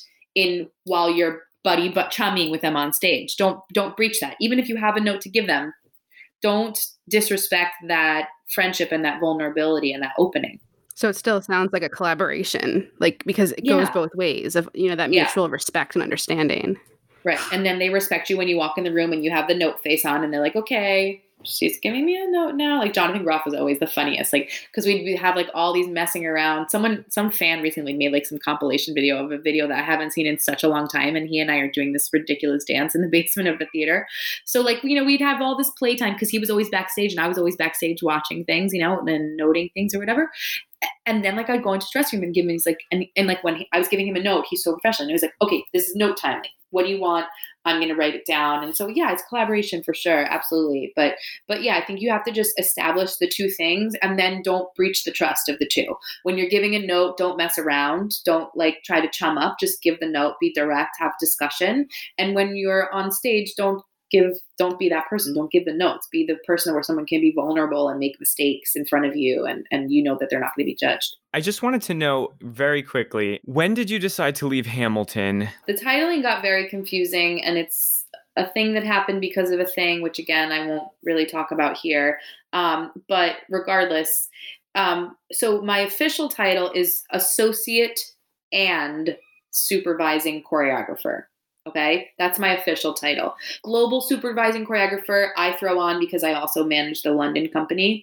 while you're buddy chumming with them on stage. Don't breach that. Even if you have a note to give them, don't disrespect that friendship and that vulnerability and that opening. So it still sounds like a collaboration, like because it goes both ways of, that mutual respect and understanding. Right. And then they respect you when you walk in the room and you have the note face on and they're like, okay, she's giving me a note now. Like Jonathan Groff was always the funniest, like, cause we'd have like all these messing around. Some fan recently made like some compilation video of a video that I haven't seen in such a long time. And he and I are doing this ridiculous dance in the basement of the theater. So like, we'd have all this playtime cause he was always backstage and I was always backstage watching things, and then noting things or whatever. And then like I'd go into the dressing room and give him, he's like, and like when I was giving him a note, he's so professional. And he was like, okay, this is note time. Like, what do you want? I'm going to write it down. And so, yeah, it's collaboration for sure. Absolutely. But yeah, I think you have to just establish the two things and then don't breach the trust of the two. When you're giving a note, don't mess around. Don't like try to chum up, just give the note, be direct, have discussion. And when you're on stage, don't don't be that person. Don't give the notes. Be the person where someone can be vulnerable and make mistakes in front of you, and you know that they're not going to be judged. I just wanted to know very quickly, when did you decide to leave Hamilton? The titling got very confusing, and it's a thing that happened because of a thing, which again, I won't really talk about here. But regardless, so my official title is associate and supervising choreographer. Okay, that's my official title. Global supervising choreographer, I throw on because I also manage the London company.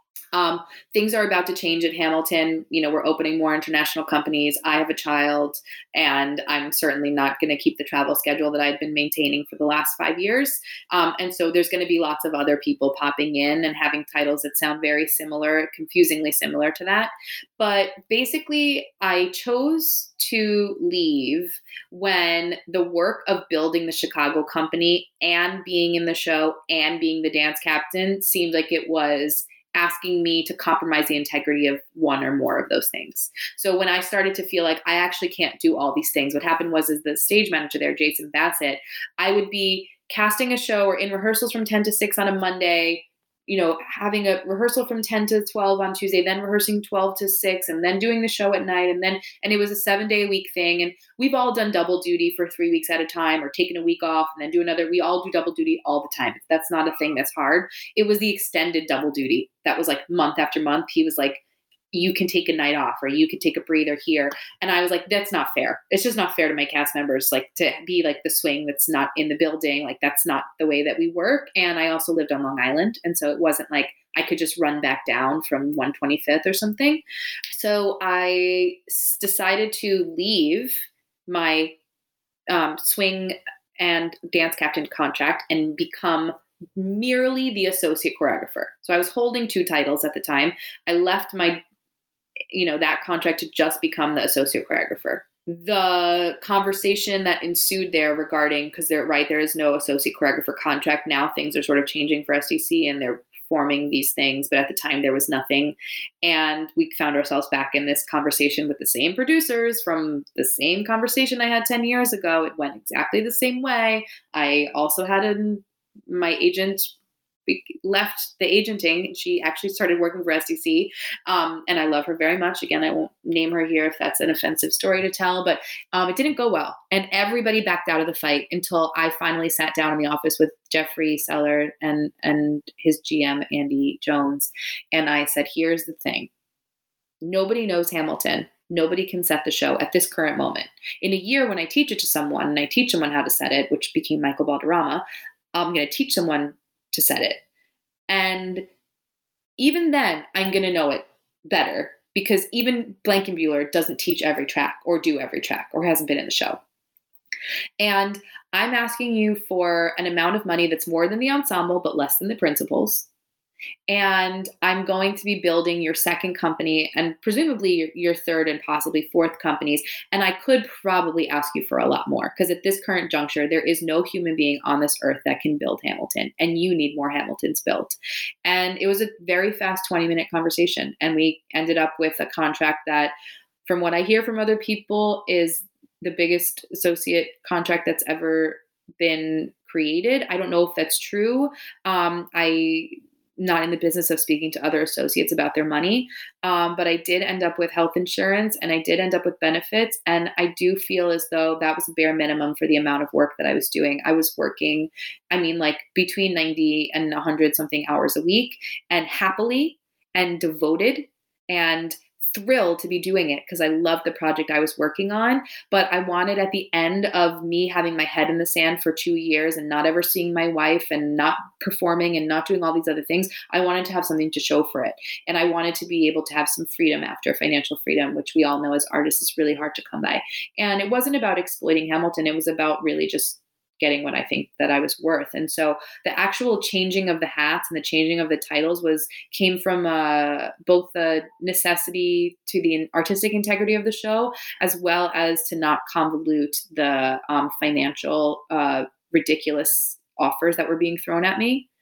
Things are about to change at Hamilton. You know, we're opening more international companies. I have a child, and I'm certainly not going to keep the travel schedule that I've been maintaining for the last 5 years. And so there's going to be lots of other people popping in and having titles that sound very similar, confusingly similar to that. But basically, I chose to leave when the work of building the Chicago company and being in the show and being the dance captain seemed like it was asking me to compromise the integrity of one or more of those things. So when I started to feel like I actually can't do all these things, what happened was, as the stage manager there, Jason Bassett, I would be casting a show or in rehearsals from 10 to 6 on a Monday, you know, having a rehearsal from 10 to 12 on Tuesday, then rehearsing 12 to 6, and then doing the show at night. And it was a 7-day-a-week thing. And we've all done double duty for 3 weeks at a time, or taken a week off and then do another. We all do double duty all the time. That's not a thing that's hard. It was the extended double duty that was like month after month. He was like, you can take a night off, or you can take a breather here. And I was like, that's not fair. It's just not fair to my cast members, like to be like the swing that's not in the building. Like that's not the way that we work. And I also lived on Long Island. And so it wasn't like I could just run back down from 125th or something. So I decided to leave my swing and dance captain contract and become merely the associate choreographer. So I was holding 2 titles at the time. I left my that contract to just become the associate choreographer. The conversation that ensued there regarding, because there is no associate choreographer contract now, things are sort of changing for SDC and they're forming these things, but at the time there was nothing. And we found ourselves back in this conversation with the same producers from the same conversation I had 10 years ago. It went exactly the same way. I also had my agent left the agenting. She actually started working for SDC. And I love her very much. Again, I won't name her here if that's an offensive story to tell, but it didn't go well. And everybody backed out of the fight until I finally sat down in the office with Jeffrey Seller and his GM, Andy Jones. And I said, here's the thing. Nobody knows Hamilton. Nobody can set the show at this current moment. In a year, when I teach it to someone and I teach someone how to set it, which became Michael Balderrama, I'm going to teach someone to set it. And even then, I'm going to know it better because even Blankenbuehler doesn't teach every track or do every track or hasn't been in the show. And I'm asking you for an amount of money that's more than the ensemble, but less than the principals. And I'm going to be building your second company and presumably your third and possibly fourth companies. And I could probably ask you for a lot more because at this current juncture, there is no human being on this earth that can build Hamilton, and you need more Hamiltons built. And it was a very fast 20-minute conversation. And we ended up with a contract that, from what I hear from other people, is the biggest associate contract that's ever been created. I don't know if that's true. Not in the business of speaking to other associates about their money. But I did end up with health insurance and I did end up with benefits. And I do feel as though that was a bare minimum for the amount of work that I was doing. I was working, between 90 and 100 something hours a week, and happily and devoted and thrilled to be doing it because I loved the project I was working on. But I wanted, at the end of me having my head in the sand for 2 years and not ever seeing my wife and not performing and not doing all these other things, I wanted to have something to show for it. And I wanted to be able to have some freedom after, financial freedom, which we all know as artists is really hard to come by. And it wasn't about exploiting Hamilton. It was about really just getting what I think that I was worth. And so the actual changing of the hats and the changing of the titles came from both the necessity to the artistic integrity of the show, as well as to not convolute the financial ridiculous offers that were being thrown at me.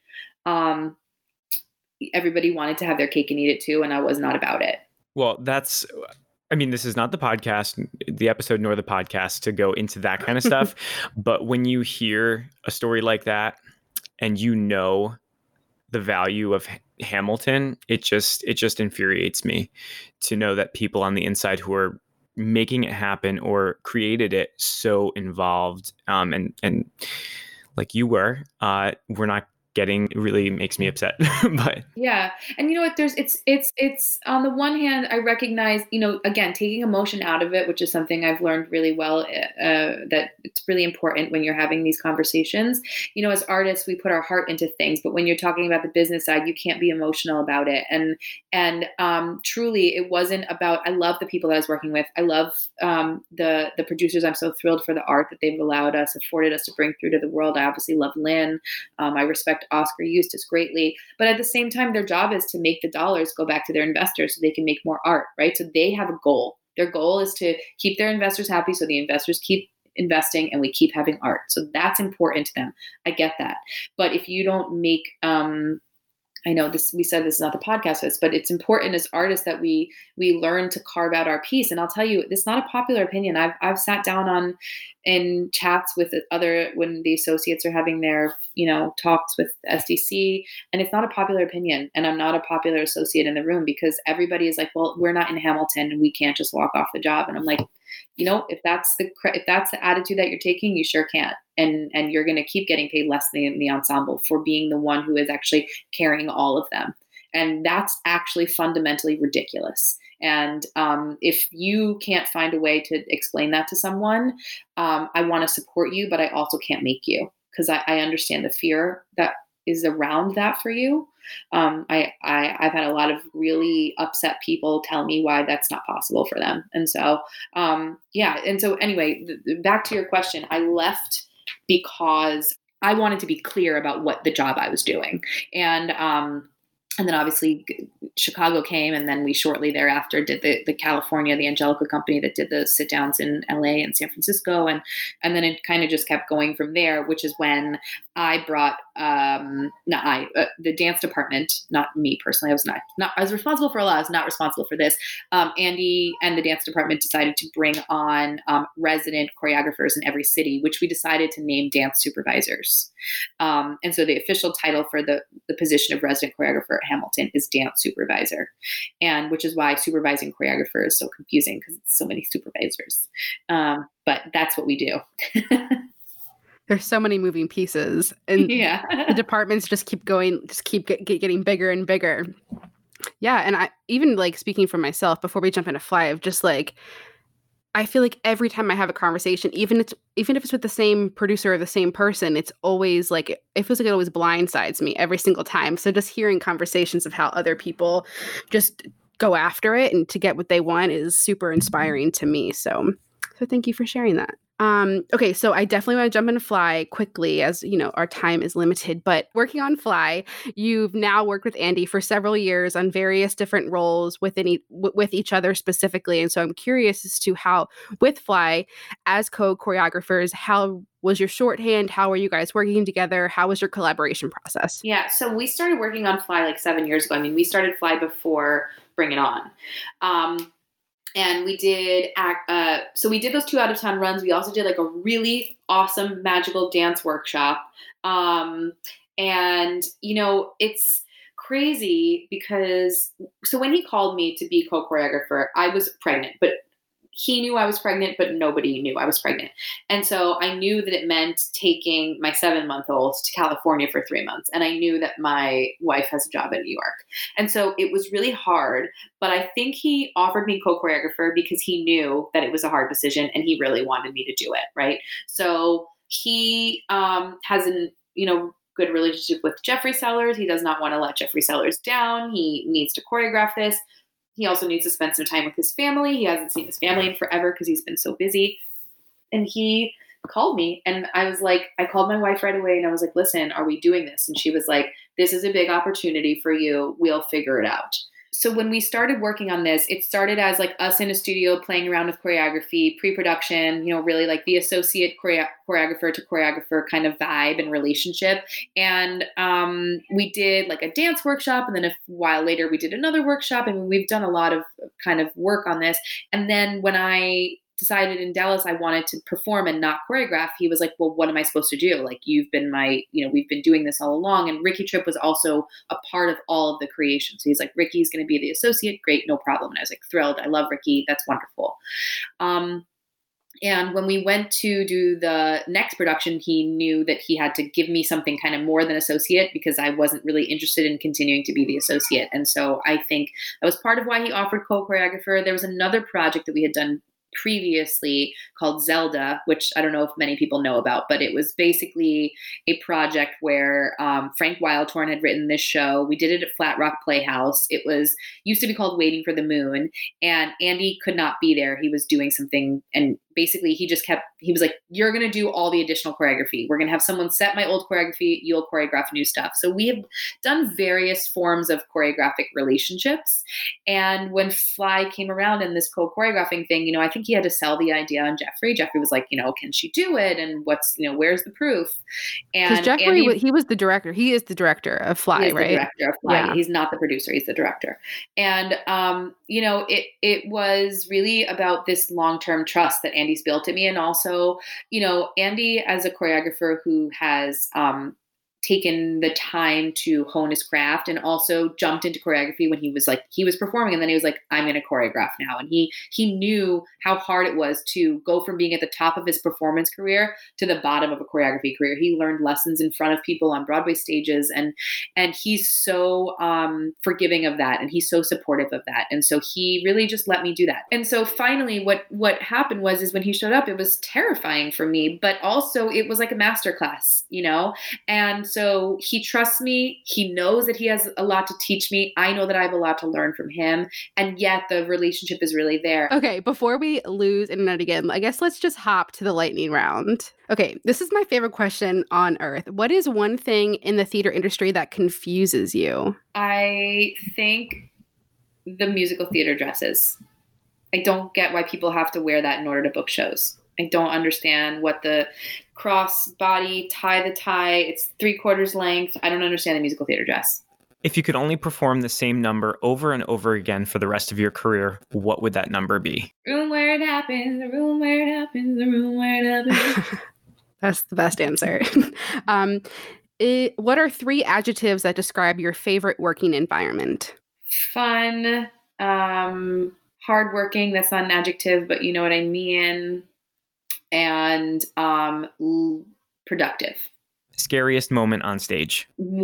Everybody wanted to have their cake and eat it too, and I was not about it. Well, that's I mean, this is not the episode nor the podcast to go into that kind of stuff. But when you hear a story like that and you know the value of Hamilton, it just infuriates me to know that people on the inside who are making it happen or created it so involved and like you we're not getting. It really makes me upset. But yeah, and you know what, it's on the one hand, I recognize, again, taking emotion out of it, which is something I've learned really well, that it's really important when you're having these conversations. As artists, we put our heart into things, but when you're talking about the business side, you can't be emotional about it. And truly, it wasn't about. I love the people that I was working with. I love the producers. I'm so thrilled for the art that they've afforded us to bring through to the world. I obviously love Lynn. I respect Oscar Eustis greatly, but at the same time, their job is to make the dollars go back to their investors so they can make more art, right? So they have a goal. Their goal is to keep their investors happy, so the investors keep investing and we keep having art. So that's important to them. I get that. But if you don't make, I know we said this is not the podcast, but it's important as artists that we learn to carve out our piece. And I'll tell you, it's not a popular opinion. I've sat down in chats with when the associates are having their, talks with SDC, and it's not a popular opinion. And I'm not a popular associate in the room because everybody is like, well, we're not in Hamilton and we can't just walk off the job. And I'm like, if that's the attitude that you're taking, you sure can't. And you're going to keep getting paid less than the ensemble for being the one who is actually carrying all of them. And that's actually fundamentally ridiculous. And if you can't find a way to explain that to someone, I want to support you, but I also can't make you, because I understand the fear that is around that for you. I've had a lot of really upset people tell me why that's not possible for them. And so, yeah. And so anyway, back to your question, I left because I wanted to be clear about what the job I was doing. And then obviously Chicago came, and then we shortly thereafter did the California, the Angelica company that did the sit downs in LA and San Francisco. And then it kind of just kept going from there, which is when I brought, the dance department, not me personally. I was responsible for a lot. I was not responsible for this. Andy and the dance department decided to bring on resident choreographers in every city, which we decided to name dance supervisors. And so the official title for the position of resident choreographer at Hamilton is dance supervisor, and which is why supervising choreographer is so confusing, because it's so many supervisors. But that's what we do. There's so many moving pieces, and yeah. The departments just keep going, getting bigger and bigger. Yeah. And I even, like, speaking for myself, before we jump into Fly, of just like, I feel like every time I have a conversation, even if it's with the same producer or the same person, it's always like, it feels like it always blindsides me every single time. So just hearing conversations of how other people just go after it and to get what they want is super inspiring to me. So thank you for sharing that. Okay, so I definitely want to jump into Fly quickly, as our time is limited, but working on Fly, you've now worked with Andy for several years on various different roles with each other specifically. And so I'm curious as to how, with Fly, as co-choreographers, how was your shorthand? How are you guys working together? How was your collaboration process? Yeah, so we started working on Fly like 7 years ago. I mean, we started Fly before Bring It On. And we did so we did those 2 out-of-town runs. We also did like a really awesome magical dance workshop. And, it's crazy because, so when he called me to be co-choreographer, I was pregnant, but he knew I was pregnant, but nobody knew I was pregnant. And so I knew that it meant taking my 7-month-old to California for 3 months. And I knew that my wife has a job in New York. And so it was really hard, but I think he offered me co-choreographer because he knew that it was a hard decision and he really wanted me to do it. Right. So he has an, good relationship with Jeffrey Sellers. He does not want to let Jeffrey Sellers down. He needs to choreograph this. He also needs to spend some time with his family. He hasn't seen his family in forever because he's been so busy. And he called me, and I called my wife right away, and I was like, listen, are we doing this? And she was like, this is a big opportunity for you. We'll figure it out. so when we started working on this, it started as like us in a studio playing around with choreography, pre-production, really like the associate choreographer to choreographer kind of vibe and relationship. And we did like a dance workshop, and then a while later we did another workshop, and we've done a lot of kind of work on this. And then when I decided in Dallas I wanted to perform and not choreograph, he was like, well, what am I supposed to do? Like, you've been we've been doing this all along. And Ricky Tripp was also a part of all of the creation. So he's like, Ricky's going to be the associate. Great. No problem. And I was like, thrilled. I love Ricky. That's wonderful. And when we went to do the next production, he knew that he had to give me something kind of more than associate, because I wasn't really interested in continuing to be the associate. And so I think that was part of why he offered co-choreographer. There was another project that we had done previously called Zelda, which I don't know if many people know about, but it was basically a project where Frank Wildhorn had written this show. We did it at Flat Rock Playhouse. It used to be called Waiting for the Moon, and Andy could not be there. He was doing something, and basically he was like, you're going to do all the additional choreography. We're going to have someone set my old choreography. You'll choreograph new stuff. So we have done various forms of choreographic relationships. And when Fly came around in this co-choreographing thing, I think he had to sell the idea on Jeffrey. Jeffrey was like, can she do it? And where's the proof? And because Jeffrey, he was the director. He is the director of Fly, right? The director of Fly. Yeah. He's not the producer. He's the director. And, it was really about this long-term trust that Andy's built in me. And also, Andy as a choreographer who has, taken the time to hone his craft, and also jumped into choreography when he was performing, and then he was like, I'm going to choreograph now. And he knew how hard it was to go from being at the top of his performance career to the bottom of a choreography career. He learned lessons in front of people on Broadway stages, and he's so forgiving of that, and he's so supportive of that. And so he really just let me do that. And so finally what happened is when he showed up, it was terrifying for me, but also it was like a masterclass, and so he trusts me. He knows that he has a lot to teach me. I know that I have a lot to learn from him. And yet the relationship is really there. Okay, before we lose internet again, I guess let's just hop to the lightning round. Okay, this is my favorite question on earth. What is one thing in the theater industry that confuses you? I think the musical theater dresses. I don't get why people have to wear that in order to book shows. I don't understand what the cross-body, the tie, it's 3/4 length. I don't understand the musical theater dress. If you could only perform the same number over and over again for the rest of your career, what would that number be? Room where it happens, the room where it happens, the room where it happens. That's the best answer. What are 3 adjectives that describe your favorite working environment? Fun, hardworking, that's not an adjective, but you know what I mean. And productive. Scariest moment on stage?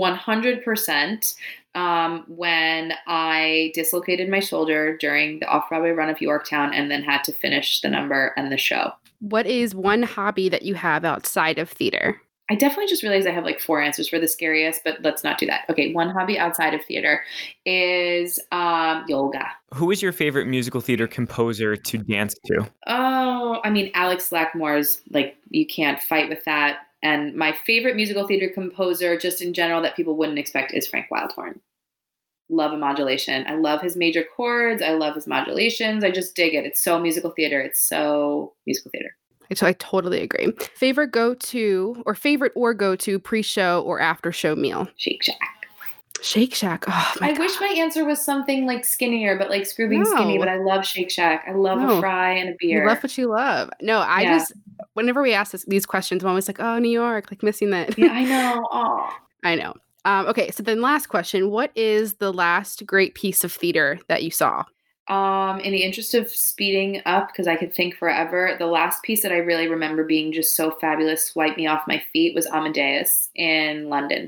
100%. When I dislocated my shoulder during the off-Broadway run of Yorktown and then had to finish the number and the show. What is one hobby that you have outside of theater? I definitely just realized I have like 4 answers for the scariest, but let's not do that. Okay, one hobby outside of theater is yoga. Who is your favorite musical theater composer to dance to? Oh, I mean, Alex Lackmore's, like, you can't fight with that. And my favorite musical theater composer, just in general, that people wouldn't expect is Frank Wildhorn. Love a modulation. I love his major chords. I love his modulations. I just dig it. It's so musical theater. It's so musical theater. So I totally agree. Favorite go-to pre-show or after-show meal? Shake Shack. Shake Shack. Oh, my God. Wish my answer was something like skinnier, but like screw being skinny, but I love Shake Shack. I love a fry and a beer. You love what you love. No, I just, whenever we ask these questions, I'm always like, oh, New York, like missing that. Yeah, I know. Oh. I know. Okay, so then last question. What is the last great piece of theater that you saw? In the interest of speeding up, because I could think forever, the last piece that I really remember being just so fabulous, swipe me off my feet, was Amadeus in London.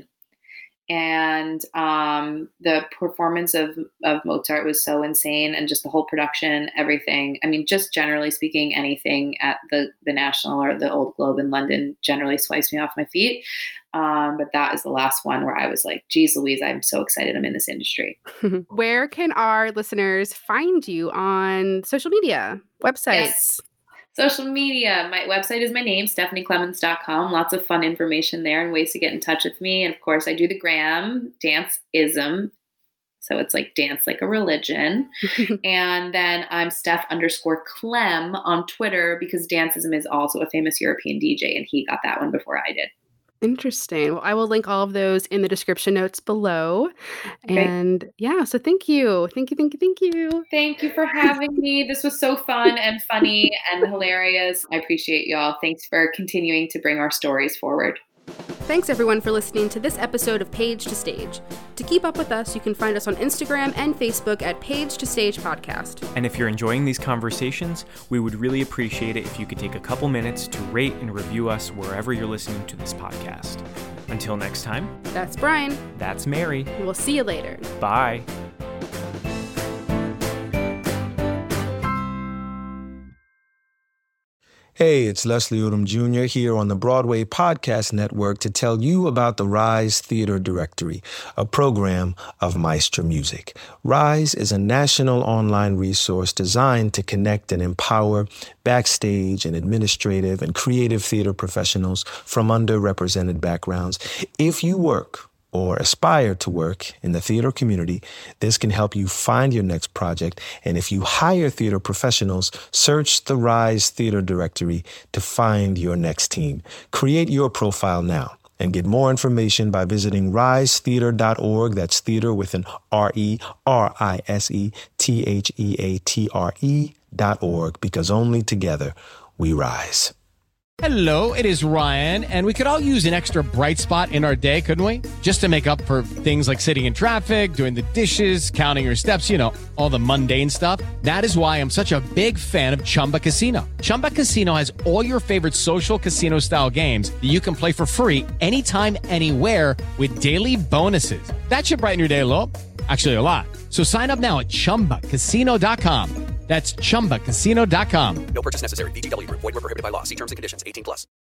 And the performance of Mozart was so insane, and just the whole production, everything. I mean, just generally speaking, anything at the National or the Old Globe in London generally swipes me off my feet. But that is the last one where I was like, geez Louise, I'm so excited I'm in this industry. Where can our listeners find you on social media, websites? Yes. Social media. My website is my name, stephanieclemons.com. Lots of fun information there and ways to get in touch with me. And of course, I do the gram, Dance-ism. So it's like Dance Like a Religion. And then I'm Steph_Clem on Twitter because Danceism is also a famous European DJ, and he got that one before I did. Interesting. Well, I will link all of those in the description notes below. Okay. And yeah, so thank you. Thank you. Thank you for having me. This was so fun and funny and hilarious. I appreciate y'all. Thanks for continuing to bring our stories forward. Thanks everyone for listening to this episode of Page to Stage. To keep up with us, you can find us on Instagram and Facebook at Page to Stage Podcast. And if you're enjoying these conversations, we would really appreciate it if you could take a couple minutes to rate and review us wherever you're listening to this podcast. Until next time. That's Brian. That's Mary. We'll see you later. Bye. Hey, it's Leslie Odom Jr. here on the Broadway Podcast Network to tell you about the Rise Theater Directory, a program of Maestra Music. Rise is a national online resource designed to connect and empower backstage and administrative and creative theater professionals from underrepresented backgrounds. If you work or aspire to work in the theater community, this can help you find your next project. And if you hire theater professionals, search the Rise Theater Directory to find your next team. Create your profile now and get more information by visiting risetheater.org. That's theater with an RISETHEATRE.org, because only together we rise. Hello, it is Ryan, and we could all use an extra bright spot in our day, couldn't we? Just to make up for things like sitting in traffic, doing the dishes, counting your steps, all the mundane stuff. That is why I'm such a big fan of Chumba Casino. Chumba Casino has all your favorite social casino-style games that you can play for free anytime, anywhere with daily bonuses. That should brighten your day a little. Actually, a lot. So sign up now at ChumbaCasino.com. That's ChumbaCasino.com. No purchase necessary. VGW Group. Void where prohibited by law. See terms and conditions. 18+.